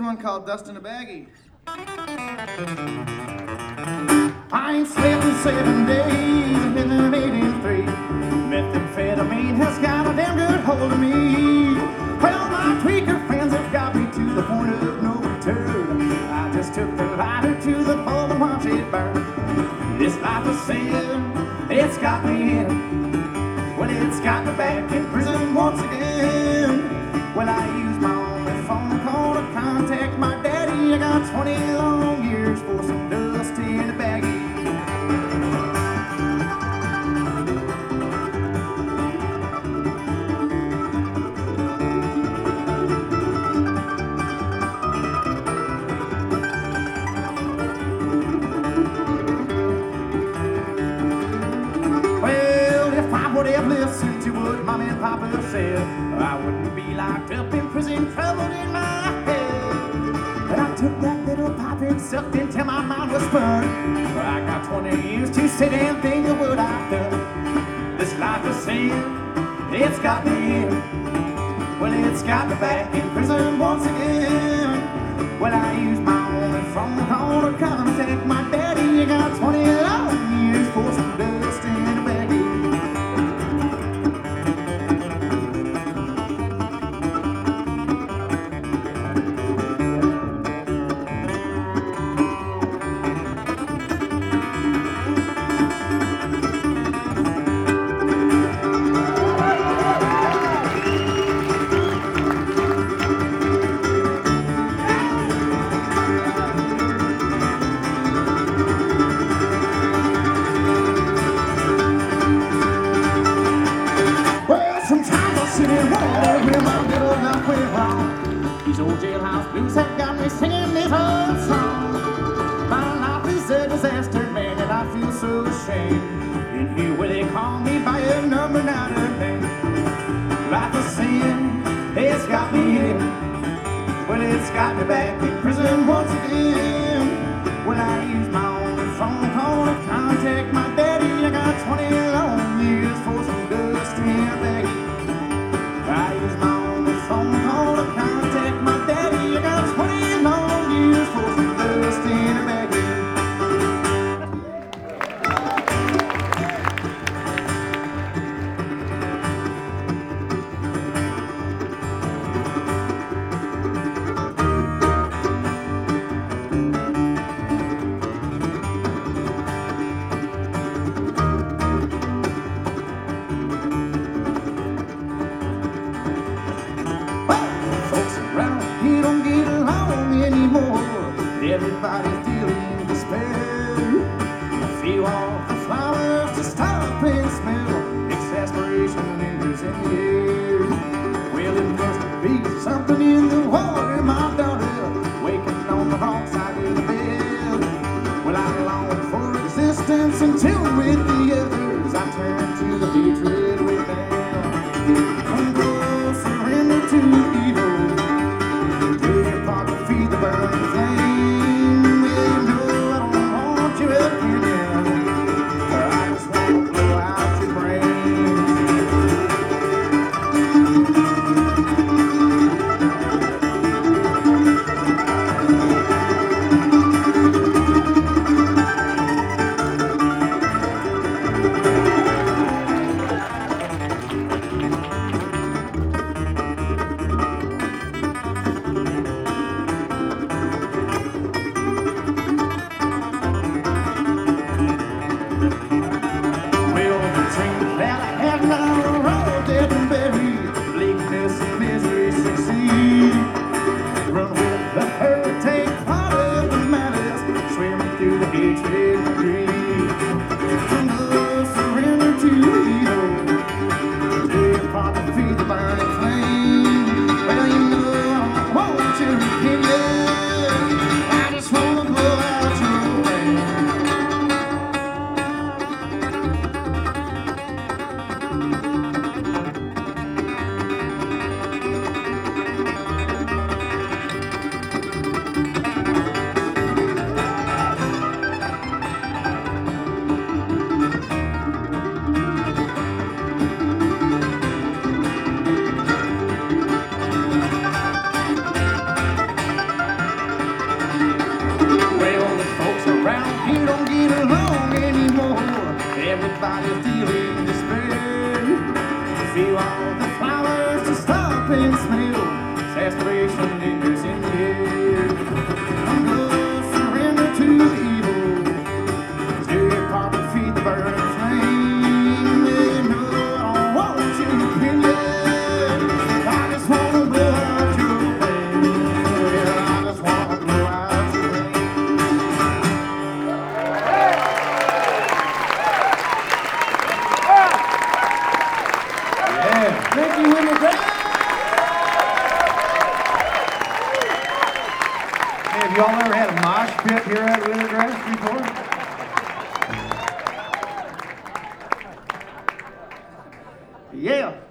one called Dust in a Baggie. I ain't slept in 7 days, been in 83. Methamphetamine has got a damn good hold of me. Well, my tweaker friends have got me to the point of no return. I just took the lighter to the pole and watched it burn. This life of sin, it's got me in. Well, it's got me back in prison once again. Well, I used my only phone call to contact my daddy. I got 20 long years for some dust in a baggie. Well, if I would have listened to what Mommy and Papa said, I wouldn't be locked up in prison, troubled in my head. But I took that little pipe and sucked until my mind was spun. I got 20 years to sit and think of what I've done. This life of sin, it's got me in. Well, it's got me back in prison once again. Well, I used my only phone call to contact my daddy. I got 20 long years for some dust in a baggie. These old jailhouse blues have got me singing this old song. My life is a disaster, man, and I feel so ashamed. In here where they call me by a number, not a name. Life of sin, it's got me in. Well, it's got me back in prison once again. When I use my only phone call to contact my daddy, I got 20 long years for some dust in a baggie. I use my only phone call to contact my daddy. I got 20 long years for some dust in a baggie. You don't get along anymore. Everybody's dealing in despair. I feel all the flowers to stop and smell. Exasperation lingers in the air. Well, it must be something in the water, my daughter, waking on the wrong side of the bed. Well, I long for existence until with the others I turn to the hatred within. I'm going to surrender to evil. Feed the burning flame. Well, you know I don't want you up here now. I just want to blow out your pit here at Wintergrass before? Yeah.